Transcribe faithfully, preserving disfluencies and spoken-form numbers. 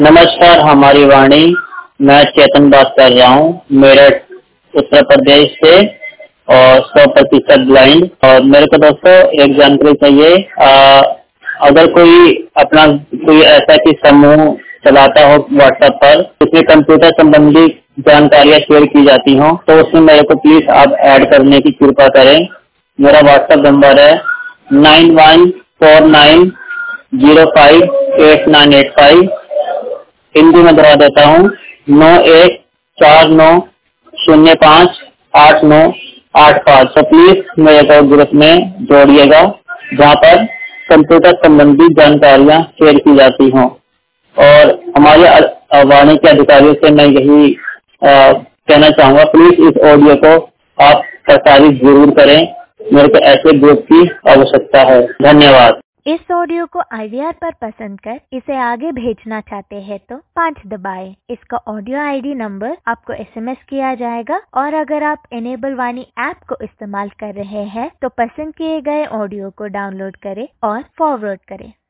नमस्कार हमारी वाणी। मैं चेतन बात कर रहा हूँ मेरठ उत्तर प्रदेश से और सौ प्रतिशत ब्लाइंड। और मेरे को दोस्तों एक जानकारी चाहिए। आ, अगर कोई अपना कोई ऐसा कि समूह चलाता हो व्हाट्सएप पर, उसमें कंप्यूटर संबंधी जानकारियां शेयर की जाती हो, तो उसमें मेरे को प्लीज आप ऐड करने की कृपा करें। मेरा व्हाट्सएप नंबर है nine one four nine zero five eight nine eight five. Hindi में दोहरा देता हूँ, नौ एक चार नौ शून्य पाँच आठ नौ आठ पाँच। तो प्लीज मेरे को ग्रुप में जोड़िएगा जहाँ पर कंप्यूटर संबंधी जानकारियाँ शेयर की जाती हों। और हमारे वाणी के अधिकारियों से मैं यही आ, कहना चाहूँगा, प्लीज इस ऑडियो को आप प्रसारित जरूर करें। मेरे को ऐसे ग्रुप की आवश्यकता है। धन्यवाद। इस ऑडियो को आई वी आर पर पसंद कर इसे आगे भेजना चाहते हैं तो पाँच दबाएं। इसका ऑडियो आई डी नंबर आपको एस एम एस किया जाएगा। और अगर आप इनेबल वाणी ऐप को इस्तेमाल कर रहे हैं तो पसंद किए गए ऑडियो को डाउनलोड करें और फॉरवर्ड करें।